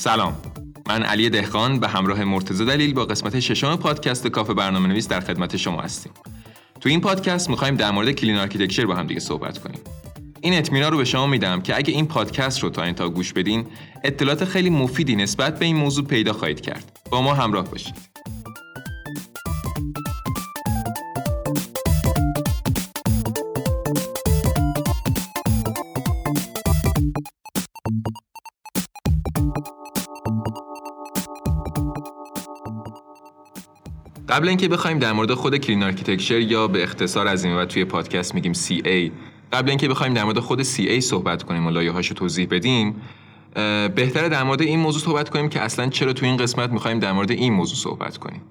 سلام، من علی دهقان به همراه مرتضی دلیل با قسمت ششم پادکست کافه برنامه‌نویس در خدمت شما هستیم. تو این پادکست می‌خوایم در مورد کلین آرکیتکچر با هم دیگه صحبت کنیم. این اطمینان رو به شما میدم که اگه این پادکست رو تا انتها گوش بدین، اطلاعات خیلی مفیدی نسبت به این موضوع پیدا خواهید کرد. با ما همراه باشید. قبل اینکه بخوایم در مورد خود کلین آرکیتکچر یا به اختصار از این و توی پادکست میگیم CA، قبل اینکه بخوایم در مورد خود CA صحبت کنیم و لایه‌هاشو توضیح بدیم، بهتره در مورد این موضوع صحبت کنیم که اصلاً چرا تو این قسمت میخوایم در مورد این موضوع صحبت کنیم.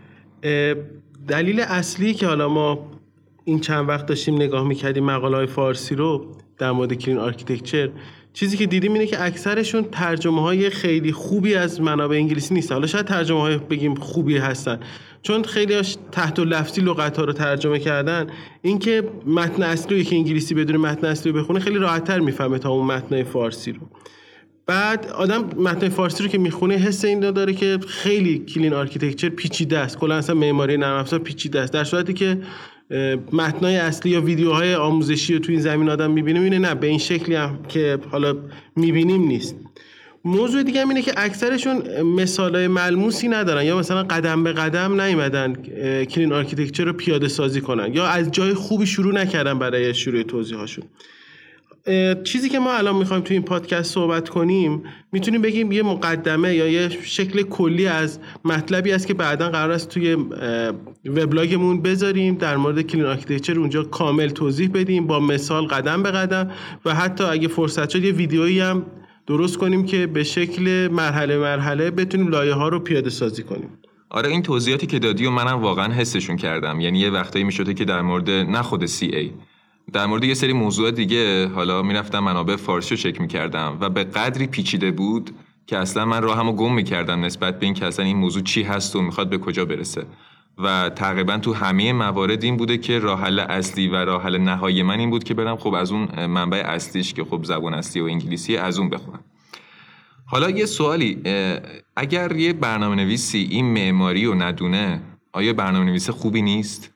دلیل اصلی که حالا ما این چند وقت داشتیم نگاه میکردیم مقاله‌های فارسی رو در مورد کلین آرکیتکچر، چیزی که دیدیم اینه که اکثرشون ترجمه‌های خیلی خوبی از منابع انگلیسی نیست. حالا شاید ترجمه‌های بگیم خوبی هستن، چون خیلی‌هاش تحت لفظی لغت‌ها رو ترجمه کردن. اینکه متن اصلی رو که انگلیسی بدون متن اصلی رو بخونه خیلی راحت‌تر میفهمه تا اون متن فارسی رو. بعد آدم متن فارسی رو که میخونه حس این داره که خیلی کلین آرکیتکچر پیچیده است، کلا اصلا معماری نرم افزار پیچیده است، در صورتی که متنای اصلی یا ویدیوهای آموزشی رو تو این زمین آدم میبینه اینه نه به این شکلی هم که حالا میبینیم نیست. موضوع دیگه هم اینه که اکثرشون مثالای ملموسی ندارن، یا مثلا قدم به قدم نیومدن کلین آرکیتکچر رو پیاده سازی کنن، یا از جای خوبی شروع نکردن برای شروع توضیحاشون. چیزی که ما الان میخوایم تو این پادکست صحبت کنیم میتونیم بگیم یه مقدمه یا یه شکل کلی از مطلبی است که بعداً قرار است توی وبلاگمون بذاریم در مورد کلین آرکیتکچر، اونجا کامل توضیح بدیم با مثال قدم به قدم، و حتی اگه فرصت شد یه ویدیویی هم درست کنیم که به شکل مرحله مرحله بتونیم لایه‌ها رو پیاده سازی کنیم. آره، این توضیحاتی که دادی و منم واقعا حسشون کردم. یعنی یه وقتایی میشده که در مورد نه خود CA، در مورد یه سری موضوع دیگه حالا میرفتم منابع فارسی رو چک میکردم و به قدری پیچیده بود که اصلا من راهمو گم میکردم نسبت به این که اصلا این موضوع چی هست و میخواد به کجا برسه. و تقریبا تو همه موارد این بوده که راه حل اصلی و راه حل نهایی من این بود که برم خب از اون منبع اصلیش که خب زبان اصلی و انگلیسی از اون بخونم. حالا یه سوالی، اگر یه برنامه‌نویسی این معماری رو ندونه، آیا برنامه‌نویس خوبی نیست؟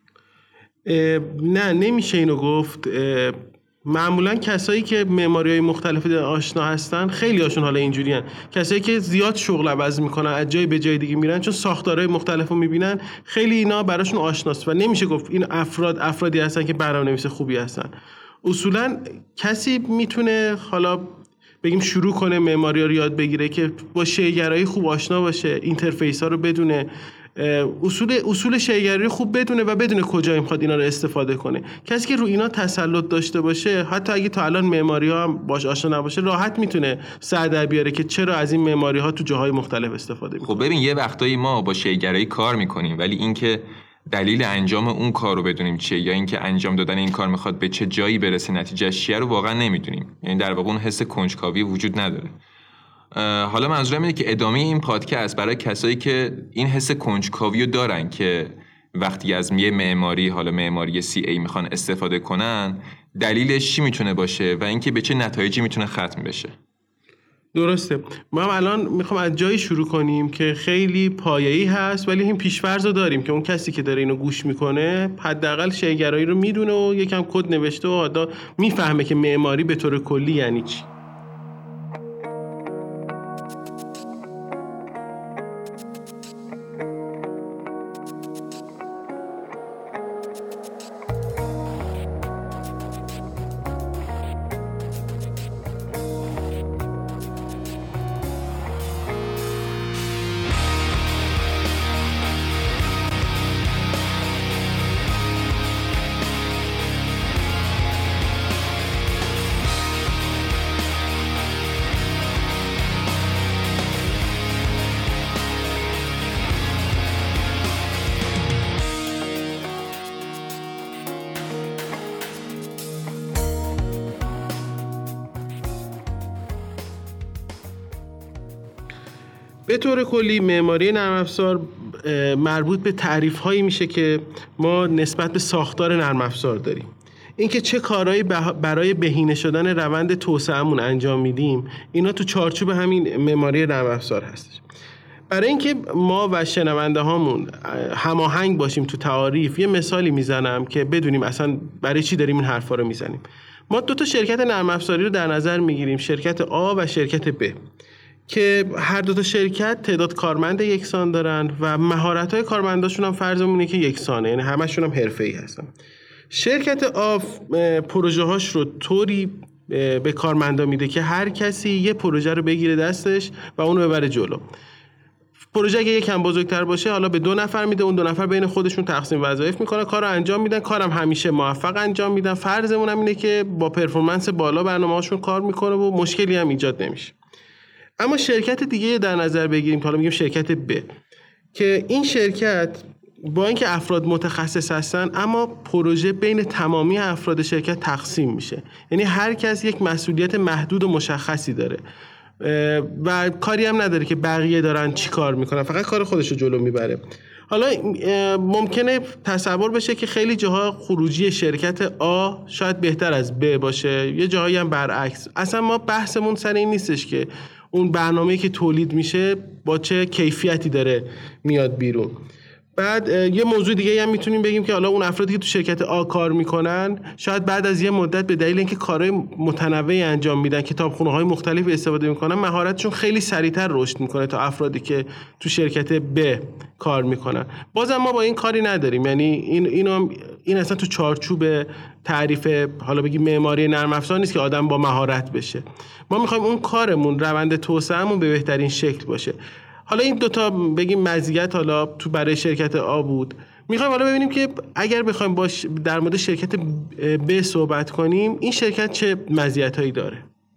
نه، نمیشه اینو گفت. معمولا کسایی که معماری‌های مختلف آشنا هستن خیلی هاشون حالا اینجوری هن. کسایی که زیاد شغل عوض میکنن، از جای به جای دیگه میرن، چون ساختارهای مختلف رو میبینن، خیلی اینا براشون آشناست و نمیشه گفت این افرادی هستن که برنامه‌نویس خوبی هستن. اصولا کسی میتونه حالا بگیم شروع کنه معماری رو یاد بگیره که با شی‌گرایی خوب آشنا باشه، اینترفیس ها رو بدونه، اصول شی‌گرایی خوب بدونه و بدونه کجا میخواد اینا رو استفاده کنه. کسی که رو اینا تسلط داشته باشه، حتی اگه تا الان معماری ها هم باش آشنا نباشه، راحت میتونه سر در بیاره که چرا از این معماری ها تو جاهای مختلف استفاده میکنه. خب ببین، یه وقتایی ما با شی‌گرایی کار میکنیم ولی اینکه دلیل انجام اون کار رو بدونیم چیه، یا اینکه انجام دادن این کار میخواد به چه جایی برسه، نتیجهش چیه رو واقعا نمیدونیم. یعنی در واقع اون حس کنجکاوی وجود نداره. حالا منظورم اینه که ادامه این پادکست برای کسایی که این حس کنجکاوی رو دارن که وقتی از یه معماری، حالا معماری CA میخوان استفاده کنن، دلیلش چی میتونه باشه و اینکه به چه نتایجی میتونه ختم بشه. درسته. ما هم الان میخوام از جایی شروع کنیم که خیلی پایه‌ای هست، ولی این پیش‌فرض رو داریم که اون کسی که داره اینو گوش میکنه حداقل شی‌گرایی رو میدونه و یکم کد نوشته و میفهمه که معماری به طور کلی یعنی چی. به طور کلی معماری نرم افزار مربوط به تعریف‌هایی میشه که ما نسبت به ساختار نرم افزار داریم. اینکه چه کارهایی برای بهینه شدن روند توسعه‌مون انجام میدیم، اینا تو چارچوب همین معماری نرم افزار هستش. برای اینکه ما و شنونده هامون هماهنگ باشیم تو تعاریف، یه مثالی میزنم که بدونیم اصلا برای چی داریم این حرفا رو میزنیم. ما 2 تا شرکت نرم افزاری رو در نظر میگیریم، شرکت A و شرکت B، که هر 2 تا شرکت تعداد کارمند یکسان دارن و مهارت‌های کارمنداشون هم فرضمونه که یکسانه، یعنی همشون هم حرفه‌ای هستن. شرکت A پروژه‌هاش رو طوری به کارمندا میده که هر کسی یه پروژه رو بگیره دستش و اون رو ببره جلو. پروژه اگه یکم بزرگتر باشه حالا به 2 نفر میده، اون 2 نفر بین خودشون تقسیم وظایف میکنن، کارو انجام میدن، کارم همیشه موفق انجام میدن. فرضمون هم اینه که با پرفورمنس بالا برنامه‌هاشون کار میکنه و مشکلی هم ایجاد نمیشه. اما شرکت دیگه در نظر بگیریم که حالا میگیم شرکت ب، که این شرکت با اینکه افراد متخصص هستن اما پروژه بین تمامی افراد شرکت تقسیم میشه، یعنی هر کس یک مسئولیت محدود و مشخصی داره و کاری هم نداره که بقیه دارن چی کار میکنن، فقط کار خودش رو جلو میبره. حالا ممکنه تصور بشه که خیلی جاها خروجی شرکت آ شاید بهتر از ب باشه، یه جاهایی هم برعکس. اصلا ما بحثمون سر این نیستش که اون برنامه‌ای که تولید میشه با چه کیفیتی داره میاد بیرون. بعد یه موضوع دیگه هم میتونیم بگیم که حالا اون افرادی که تو شرکت آ کار میکنن شاید بعد از یه مدت به دلیل اینکه کارهای متنوعی انجام میدن، کتابخونه‌های مختلفی استفاده میکنن، مهارتشون خیلی سریعتر رشد میکنه تا افرادی که تو شرکت ب کار میکنن. بازم ما با این کاری نداریم، یعنی این اصلا تو چارچوب تعریف حالا بگیم معماری نرم افزار نیست که آدم با مهارت بشه. ما میخوایم اون کارمون روند توسعه‌مون به بهترین شکل باشه. حالا این 2 تا بگیم مزیت حالا تو برای شرکت آ بود. میخوایم حالا ببینیم که اگر بخوایم در مورد شرکت ب صحبت کنیم، این شرکت چه مزیتایی داره.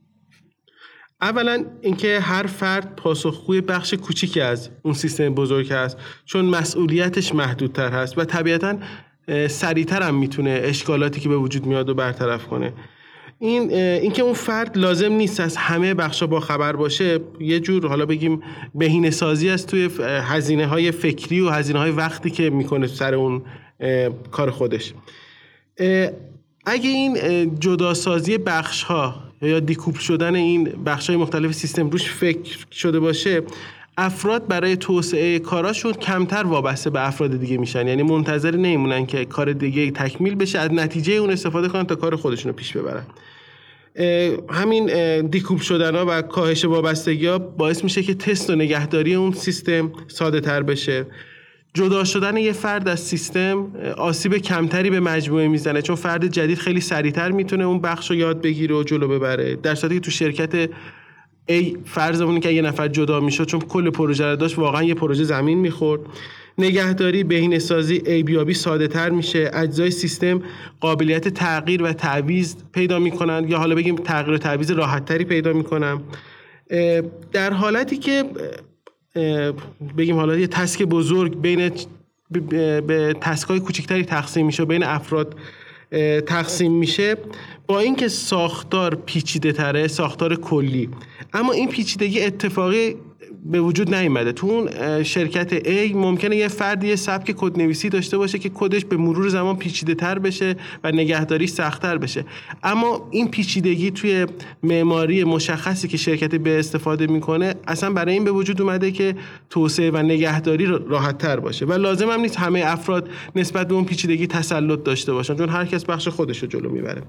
اولا اینکه هر فرد پاسخگوی بخش کوچیکی از اون سیستم بزرگ هست، چون مسئولیتش محدودتر هست و طبیعتاً سریعتر هم میتونه اشکالاتی که به وجود میاد رو برطرف کنه. اینکه اون فرد لازم نیست از همه بخشا با خبر باشه، یه جور حالا بگیم بهینه سازی است توی هزینه‌های فکری و هزینه‌های وقتی که میکنه سر اون کار خودش. اگه این جداسازی بخش‌ها یا دیکوپل شدن این بخش‌های مختلف سیستم روش فکر شده باشه، افراد برای توسعه کاراشون کمتر وابسته به افراد دیگه میشن، یعنی منتظر نمیمونن که کار دیگه تکمیل بشه از نتیجه اون استفاده کنن تا کار خودشون رو پیش ببرن. همین دیکوپل شدن‌ها و کاهش وابستگی‌ها باعث میشه که تست و نگهداری اون سیستم ساده تر بشه. جدا شدن یه فرد از سیستم آسیب کمتری به مجموعه میزنه، چون فرد جدید خیلی سریعتر میتونه اون بخش رو یاد بگیره و جلو ببره، در صورتی که تو شرکت ای فرضمون که یه نفر جدا میشد چون کل پروژه رو داشت، واقعا یه پروژه زمین میخورد. نگهداری، بهینه‌سازی، عیبیابی ساده تر میشه، اجزای سیستم قابلیت تغییر و تعویض پیدا میکنن، یا حالا بگیم تغییر و تعویض راحت تری پیدا میکنن، در حالتی که بگیم حالا یه تسک بزرگ بین به تسک‌های کوچکتری تقسیم میشه، بین افراد تقسیم میشه، با اینکه ساختار پیچیده تره، ساختار کلی، اما این پیچیدگی اتفاقی به وجود نیامده. تو اون شرکت A ممکنه یه فردی یه سبک کدنویسی داشته باشه که کدش به مرور زمان پیچیده تر بشه و نگهداری سخت‌تر بشه، اما این پیچیدگی توی معماری مشخصی که شرکت B استفاده میکنه اصلا برای این به وجود اومده که توسعه و نگهداری راحت‌تر باشه و لازم هم نیست همه افراد نسبت به اون پیچیدگی تسلط داشته باشن، چون هر کس بخش خودش رو جلو میبره.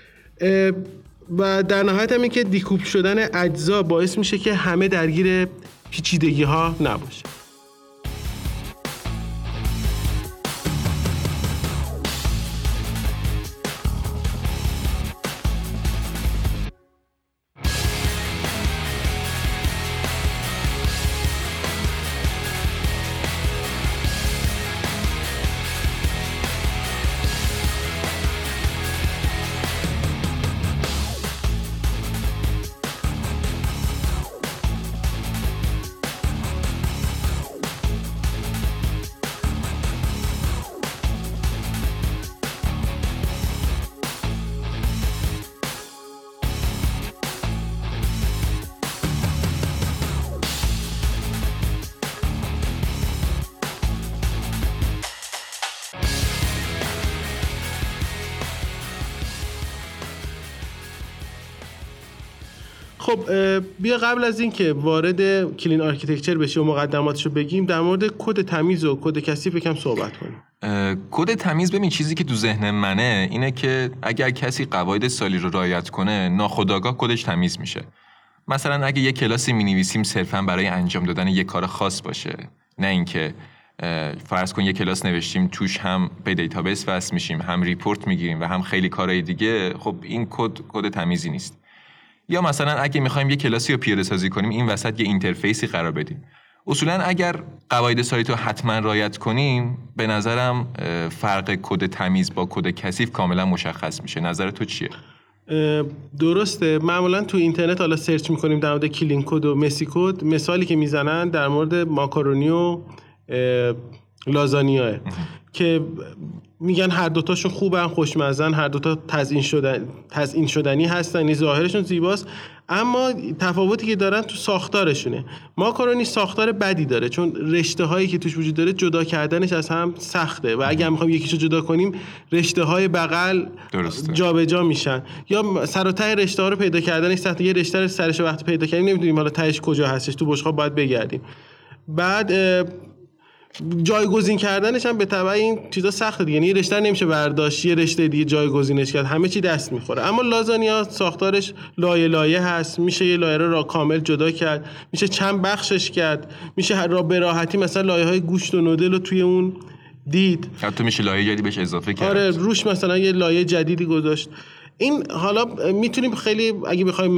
و در نهایت هم این که دیکوپل شدن اجزا باعث میشه که همه درگیر پیچیدگی ها نباشه. خب بیا قبل از این که وارد کلین آرکیتکچر بشیم و مقدماتشو بگیم در مورد کد تمیز و کد کثیف یکم صحبت کنیم. کد تمیز ببین چیزی که تو ذهن منه اینه که اگر کسی قواعد سالی رو رعایت کنه ناخودآگاه کدش تمیز میشه. مثلا اگه یه کلاسی می‌نویسیم صرفاً برای انجام دادن یه کار خاص باشه، نه اینکه فرض کن یه کلاس نوشتیم توش هم به دیتابیس وصل میشیم، هم ریپورت میگیریم و هم خیلی کارهای دیگه، خب این کد تمیزی نیست. یا مثلا اگه می‌خوایم یه کلاسی رو پیاده‌سازی کنیم این وسط یه اینترفیسی قرار بدیم. اصولاً اگر قواعد سایت رو حتما رعایت کنیم به نظرم فرق کد تمیز با کد کثیف کاملا مشخص میشه. نظر تو چیه؟ درسته. معمولا تو اینترنت حالا سرچ میکنیم در مورد کلین کد و مسی کد، مثالی که میزنن در مورد ماکارونی و لازانیاه که میگن هر دوتاشون خوبن، خوشمزن، هر دوتا تزیین شدنی هستن، یعنی ظاهرشون زیباست، اما تفاوتی که دارن تو ساختارشونه. ماکارونی ساختار بدی داره چون رشته هایی که توش وجود داره جدا کردنش از هم سخته و اگه هم میخوایم یکیشو جدا کنیم رشته های بغل جابجا میشن یا سر و ته رشته ها رو پیدا کردنش سخته. یه رشته رو سرش وقتی پیدا کردیم نمیدونیم حالا تهش کجا هستش، تو بشقاب باید بگردیم. بعد جایگزین کردنش هم به تبع این چیزا سخته دیگه، یعنی یه رشته نمیشه برداشت یه رشته دیگه جایگزینش کرد، همه چی دست میخوره. اما لازانیا ساختارش لایه لایه هست، میشه یه لایه رو کامل جدا کرد، میشه چند بخشش کرد، میشه به راحتی مثلا لایه‌های گوشت و نودل رو توی اون دید، حتی میشه لایه جدیدی بهش اضافه کرد. آره روش مثلا یه لایه جدیدی گذاشت. این حالا میتونیم خیلی اگه بخوایم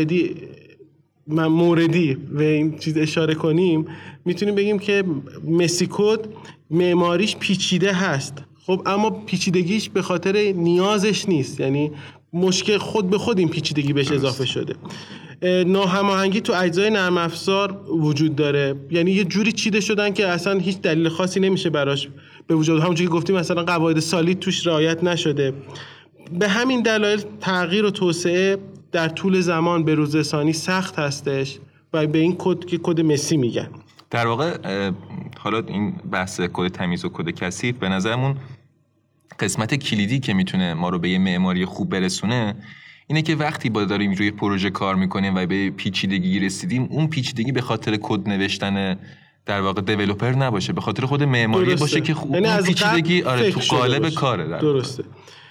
موردی به این چیز اشاره کنیم میتونیم بگیم که مسی کد معماریش پیچیده هست، خب اما پیچیدگیش به خاطر نیازش نیست، یعنی مشکل خود به خود این پیچیدگی بهش اضافه شده. ناهماهنگی تو اجزای نرم افزار وجود داره، یعنی یه جوری چیده شدن که اصلا هیچ دلیل خاصی نمیشه براش به وجود، همونجوری که گفتیم مثلا قواعد سالید توش رعایت نشده. به همین دلایل تغییر و توسعه در طول زمان به روز رسانی سخت هستش و به این کد که کد مسی میگن. در واقع حالا این بحث کد تمیز و کد کثیف به نظرمون قسمت کلیدی که میتونه ما رو به یه معماری خوب برسونه اینه که وقتی با داریم روی پروژه کار میکنیم و به پیچیدگی رسیدیم، اون پیچیدگی به خاطر کد نوشتن در واقع دیولپر نباشه، به خاطر خود معماری باشه که خوب اون پیچیدگی تو قالب کاره. درسته.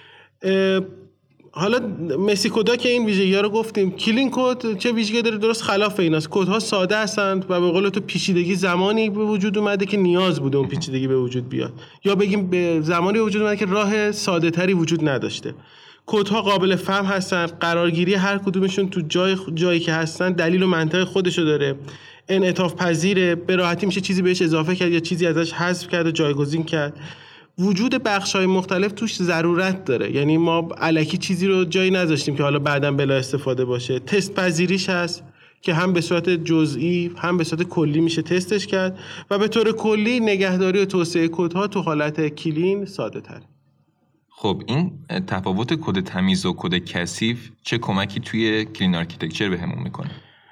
حالا مسی کدا که این ویژگی‌ها رو گفتیم، کلین کد چه ویژگی داره؟ درست خلاف ایناست. کدها ساده هستند و به قول تو پیچیدگی زمانی به وجود اومده که نیاز بوده اون پیچیدگی به وجود بیاد، یا بگیم به زمانی به وجود اومده که راه ساده تری وجود نداشته. کدها قابل فهم هستن، قرارگیری هر کدومشون تو جایی که هستن دلیل و منطق خودشو داره، انعطاف پذیره، به راحتی میشه چیزی بهش اضافه کرد یا چیزی ازش حذف کرد و جایگزین کرد. وجود بخش‌های مختلف توش ضرورت داره، یعنی ما الکی چیزی رو جایی نذاشتیم که حالا بعداً بلا استفاده باشه. تست پذیریش هست که هم به صورت جزئی هم به صورت کلی میشه تستش کرد و به طور کلی نگهداری و توسعه کدها تو حالت کلین ساده تر. خب این تفاوت کد تمیز و کد کثیف چه کمکی توی کلین آرکیتکچر بهمون میکنه؟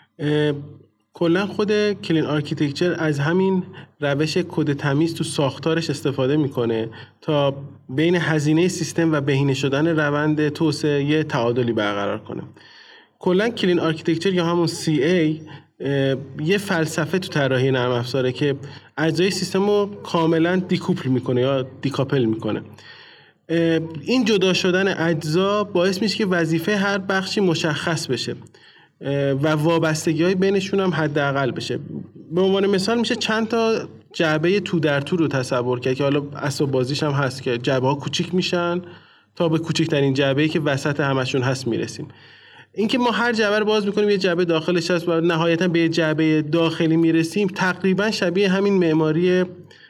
کلا خود کلین آرکیتکچر از همین روش کد تمیز تو ساختارش استفاده میکنه تا بین هزینه سیستم و بهینه شدن روند توسعه یه تعادلی برقرار کنه. کلا کلین آرکیتکچر یا همون CA یه فلسفه تو طراحی نرم افزاره که اجزای سیستم رو کاملا دیکوپل میکنه یا دیکاپل میکنه. این جدا شدن اجزا باعث میشه که وظیفه هر بخشی مشخص بشه و وابستگی‌های بینشون هم حداقل بشه. به عنوان مثال میشه چند تا جعبه تو در تو رو تصور کرد که حالا اسباب بازیش هم هست که جعبه‌ها کوچیک میشن تا به کوچکترین جعبه‌ای که وسط همشون هست میرسیم. اینکه ما هر جعبه رو باز میکنیم یه جعبه داخلش هست و نهایتا به یه جعبه داخلی میرسیم، تقریبا شبیه همین معماری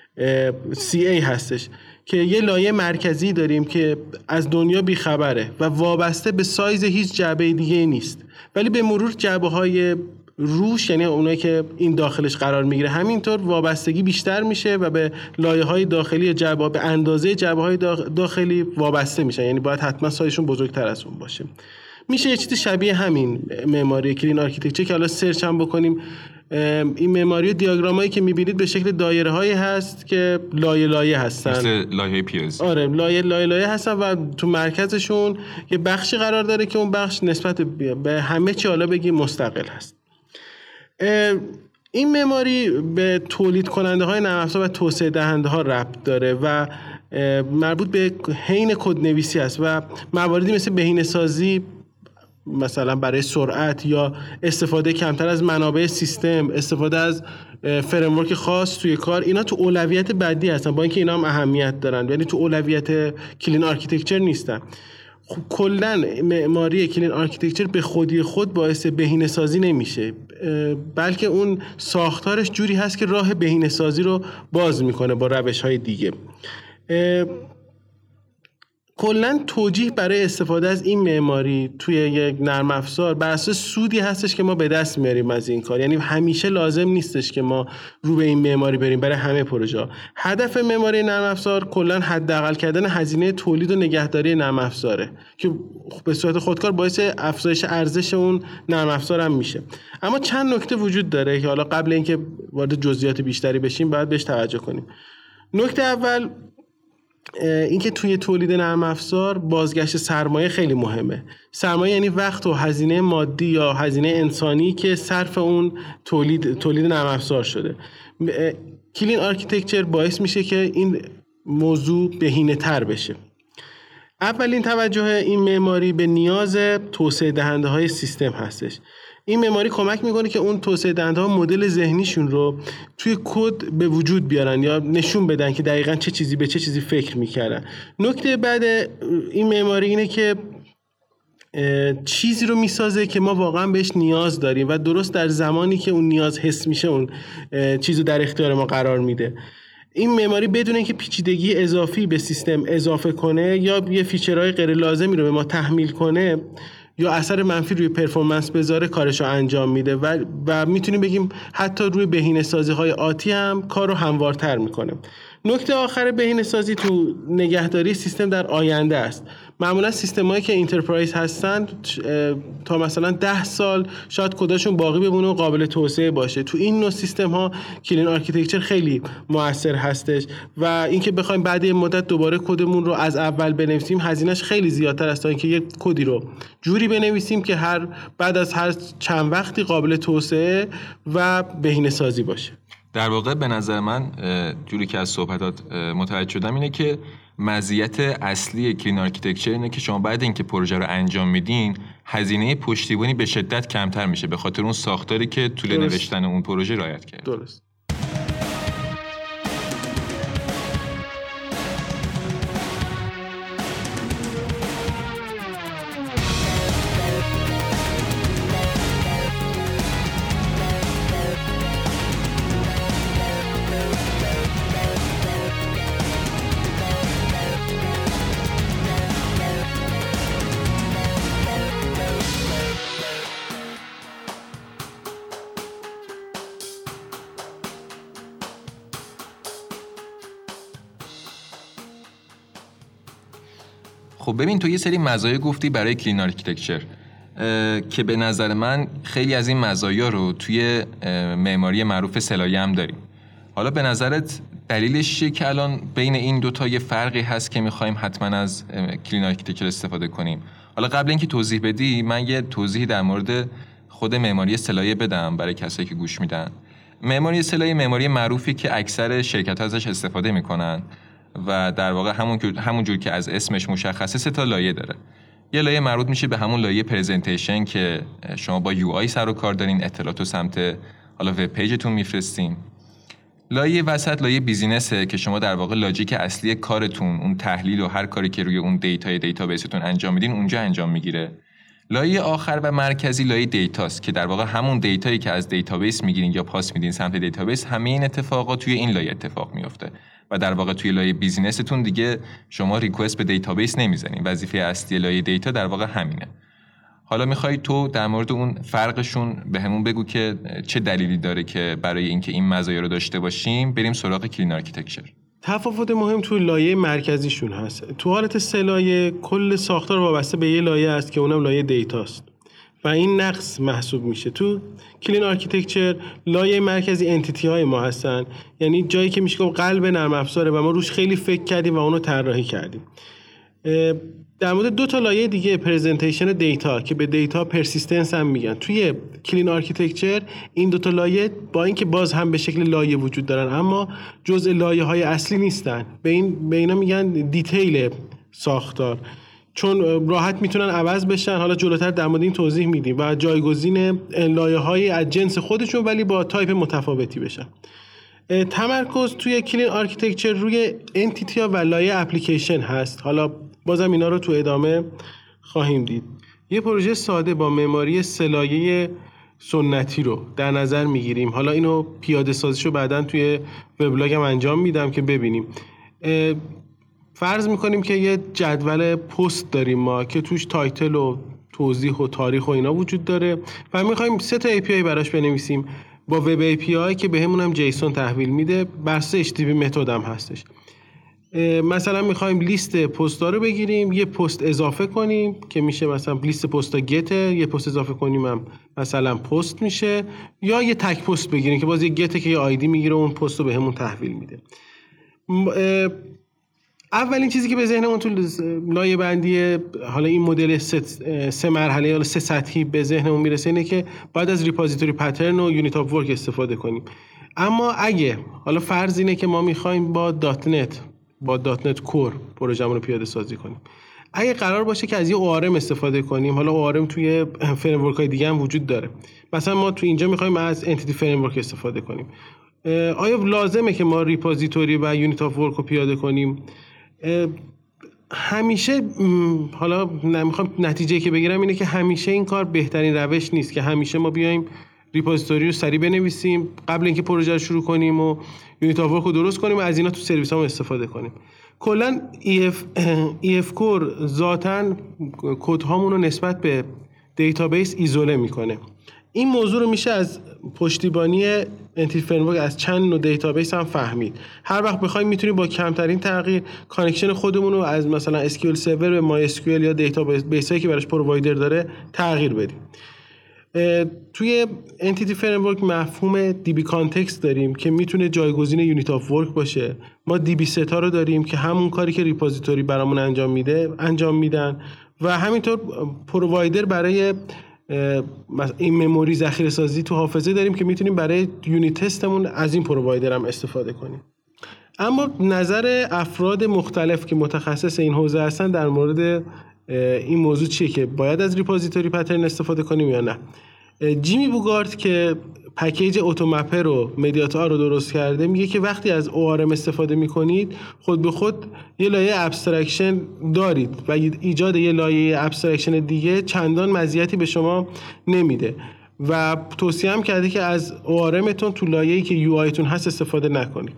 CA هستش که یه لایه مرکزی داریم که از دنیا بیخبره و وابسته به سایز هیچ جعبه دیگه نیست، ولی به مرور جعبه‌های روش، یعنی اونایی که این داخلش قرار میگیره، همینطور وابستگی بیشتر میشه و به لایه‌های داخلی جعبه به اندازه جعبه‌های داخلی وابسته میشن، یعنی باید حتما سایزشون بزرگتر از اون باشه. میشه یه چیزی شبیه همین معماری کلین آرکیتکچر که حالا سرچ هم بکنیم این معماری و دیاگرامایی که می‌بینید به شکل دایره‌هایی هست که لایه هستن، مثل لایه پیاز. آره لایه هستن و تو مرکزشون یه بخشی قرار داره که اون بخش نسبت به همه چی حالا بگیم مستقل هست. این معماری به تولید کننده های نرم افزار و توسعه دهنده ها ربط داره و مربوط به حین کدنویسی است و مواردی مثل بهینه‌سازی مثلا برای سرعت یا استفاده کمتر از منابع سیستم، استفاده از فریمورک خاص توی کار، اینا تو اولویت بعدی هستن، با اینکه اینا هم اهمیت دارن، یعنی تو اولویت کلین آرکیتکچر نیستن. خب کلا معماری کلین آرکیتکچر به خودی خود باعث بهینه‌سازی نمیشه، بلکه اون ساختارش جوری هست که راه بهینه‌سازی رو باز میکنه با روش‌های دیگه. کلا توجیه برای استفاده از این معماری توی یک نرم افزار بر اساس سودی هستش که ما به دست میاریم از این کار، یعنی همیشه لازم نیستش که ما رو به این معماری بریم برای همه پروژه. هدف معماری نرم افزار کلا حداقل کردن هزینه تولید و نگهداری نرم افزاره که به صورت خودکار باعث افزایش ارزش اون نرم افزار هم میشه. اما چند نکته وجود داره که حالا قبل اینکه وارد جزئیات بیشتری بشیم باید بهش توجه کنیم. نکته اول اینکه توی تولید نرم افزار بازگشت سرمایه خیلی مهمه. سرمایه یعنی وقت و هزینه مادی یا هزینه انسانی که صرف اون تولید نرم افزار شده. کلین آرکیتکچر باعث میشه که این موضوع بهینه‌تر بشه. اولین توجه این معماری به نیاز توسعه دهنده های سیستم هستش. این معماری کمک میکنه که اون توسعه دهنده ها مدل ذهنیشون رو توی کد به وجود بیارن یا نشون بدن که دقیقاً چه چیزی به چه چیزی فکر میکردن. نکته بعد این معماری اینه که چیزی رو میسازه که ما واقعا بهش نیاز داریم و درست در زمانی که اون نیاز حس میشه اون چیزو در اختیار ما قرار میده. این معماری بدون اینکه پیچیدگی اضافی به سیستم اضافه کنه یا یه فیچرهای غیر لازمی رو به ما تحمیل کنه یا اثر منفی روی پرفورمنس بذاره کارشو انجام میده و میتونیم بگیم حتی روی بهینه‌سازی‌های آتی هم کارو هموارتر میکنه. نکته آخر بهینه‌سازی تو نگهداری سیستم در آینده است. معمولا سیستمایی که انترپرایز هستن تا مثلا 10 سال شاید کداشون باقی بمونه و قابل توسعه باشه. تو این نوع سیستم ها کلین آرکیتکچر خیلی موثر هستش و اینکه بخوایم بعد یه مدت دوباره کدمون رو از اول بنویسیم هزینه‌اش خیلی زیادتر است تا اینکه یک کدی رو جوری بنویسیم که بعد از هر چند وقتی قابل توسعه و بهینه‌سازی باشه. در واقع به نظر من جوری که از صحبتات متوجه شدم اینه که مزیت اصلی کلین آرکیتکچر اینه که شما بعد اینکه پروژه رو انجام میدین هزینه پشتیبانی به شدت کمتر میشه به خاطر اون ساختاری که طول نوشتن اون پروژه رعایت کرد. درست. خب ببین تو یه سری مزایا گفتی برای کلین آرکیتکچر که به نظر من خیلی از این مزایا رو توی معماری معروف سلایه هم داریم. حالا به نظرت دلیلش چیه که الان بین این دوتا یه فرقی هست که میخوایم حتما از کلین آرکیتکچر استفاده کنیم؟ حالا قبل اینکه توضیح بدی من یه توضیحی در مورد خود معماری سلایه بدم برای کسایی که گوش میدن. معماری سلایه معماری معروفی که اکثر شرکت‌ها ازش استفاده میکنن و در واقع همون جور که از اسمش مشخصه 3 تا لایه داره. یه لایه مربوط میشه به همون لایه پرزنتیشن که شما با یو آی سر و کار دارین، اطلاعاتو سمت حالا وب پیجتون میفرستین. لایه وسط لایه بیزینسه که شما در واقع لاجیک اصلی کارتون، اون تحلیل و هر کاری که روی اون دیتابیستون انجام میدین اونجا انجام میگیره. لایه آخر و مرکزی لایه دیتاست که در واقع همون دیتایی که از دیتابیس میگیرین یا پاس میدین سمت دیتابیس، همه این اتفاقات توی این لایه اتفاق میفته و در واقع توی لایه بیزینستون دیگه شما ریکوست به دیتابیس نمیزنین. وظیفه اصلی لایه دیتا در واقع همینه. حالا میخوای تو در مورد اون فرقشون بهمون بگو که چه دلیلی داره که برای اینکه این مزایا رو داشته باشیم بریم سراغ کلین آرکیتکچر. تفاوت مهم تو لایه مرکزیشون هست. تو حالت 3 لایه کل ساختار وابسته به یه لایه است که اونم لایه دیتاست و این نقص محسوب میشه. تو کلین آرکیتکچر لایه مرکزی انتیتی های ما هستن، یعنی جایی که میشه که قلب نرم افزاره و ما روش خیلی فکر کردیم و اونو طراحی کردیم. در مورد 2 تا لایه دیگه، پرزنتیشن دیتا که به دیتا پرسیستنس هم میگن، توی کلین آرکیتکچر این 2 تا لایه با اینکه باز هم به شکل لایه وجود دارن اما جزء لایه های اصلی نیستن. به اینا میگن دیتیل ساختار، چون راحت میتونن عوض بشن. حالا جلوتر در مورد این توضیح میدیم و جایگزین لایه های از جنس خودشون ولی با تایپ متفاوتی بشن. تمرکز توی کلین آرکیتکچر روی انتیتی ها و لایه اپلیکیشن هست. حالا بازم اینا رو تو ادامه خواهیم دید. یه پروژه ساده با معماری 3 لایه سنتی رو در نظر میگیریم. حالا اینو پیاده سازیشو بعداً توی وبلاگم انجام میدم که ببینیم. فرض میکنیم که یه جدول پست داریم ما که توش تایتل و توضیح و تاریخ و اینا وجود داره و میخوایم 3 تا API براش بنویسیم با وب API که بهمون هم جیسون تحویل میده، بر اساس HTTP متد هم هستش. مثلا میخوایم لیست پست‌ها رو بگیریم، یه پست اضافه کنیم که میشه مثلا لیست پست‌ها گت، یه پست اضافه کنیم هم مثلا پست میشه، یا یه تک پست بگیریم که باز یه گت که یه آیدی میگیره اون پست رو بهمون تحویل میده. اولین چیزی که به ذهنمون تو لایه بندی حالا این مدل 3 مرحله یا 3 سطحی به ذهنمون میرسه اینه که بعد از ریپوزیتوری پترن و یونیت آف ورک استفاده کنیم. اما اگه حالا فرض اینه که ما میخوایم با دات نت کور پروژه‌مون رو پیاده سازی کنیم، اگه قرار باشه که از یه ORM استفاده کنیم، حالا ORM توی فریم ورک‌های دیگه هم وجود داره، مثلا ما تو اینجا میخوایم از انتیتی فریم ورک استفاده کنیم، آیا لازمه که ما ریپوزیتوری و یونیت آف ورک رو پیاده کنیم؟ همیشه حالا نمیخوام نتیجه که بگیرم اینه که همیشه این کار بهترین روش نیست که همیشه ما بیایم ریپوزیتوری رو سریع بنویسیم قبل اینکه پروژه رو شروع کنیم و یونیت آف ورک رو درست کنیم و از اینا تو سرویس هم استفاده کنیم. کلا EF کور ذاتاً کد هامون رو نسبت به دیتابیس ایزوله میکنه. این موضوع رو میشه از پشتیبانی انتیتی فریم ورک از چند نوع دیتابیس هم فهمید. هر وقت بخوایم میتونیم با کمترین تغییر کانکشن خودمون رو از مثلا SQL سرور به مای SQL یا دیتابیس هایی که براش پرووایدر داره تغییر بدیم. توی انتیتی فریم ورک مفهوم DB کانتکست داریم که میتونه جایگزین یونیت آف ورک باشه. ما DB ستا رو داریم که همون کاری که ریپوزیتوری برامون انجام میدن و همینطور پرووایدر برای این مموری ذخیره سازی تو حافظه داریم که میتونیم برای یونیت تستمون از این پرووایدر هم استفاده کنیم. اما نظر افراد مختلف که متخصص این حوزه هستن در مورد این موضوع چیه که باید از ریپوزیتوری پترن استفاده کنیم یا نه. جیمی بوگارت که پکیج اتومپر و مدیاتا رو درست کرده میگه که وقتی از ORM استفاده میکنید خود به خود یه لایه ابسترکشن دارید و ایجاد یه لایه ابسترکشن دیگه چندان مزیتی به شما نمیده و توصیه هم کرده که از ORM تون تو لایه‌ای که UI تون هست استفاده نکنید.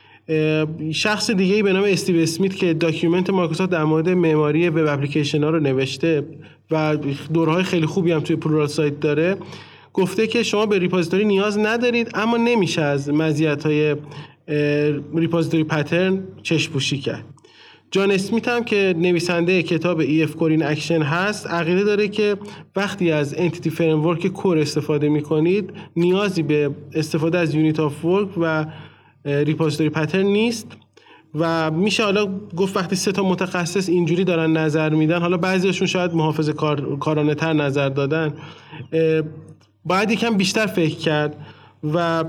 شخص دیگه‌ای به نام استیو اسمیت که داکیومنت مایکروسافت در مورد معماری وب اپلیکیشن ها رو نوشته و دوره‌های خیلی خوبی هم توی پلورال سایت داره گفته که شما به ریپوزیتوری نیاز ندارید اما نمیشه از مزیت‌های ریپوزیتوری پترن چشم پوشی کرد. جان اسمیت هم که نویسنده کتاب EF کور این اکشن هست عقیده داره که وقتی از انتیتی فریم ورک کور استفاده می‌کنید نیازی به استفاده از یونیت آف ورک و ریپوزیتوری پترن نیست و میشه حالا گفت وقتی 3 تا متخصص اینجوری دارن نظر میدن، حالا بعضیشون شاید محافظه کارانه تر نظر دادن، باید یکم بیشتر فکر کرد و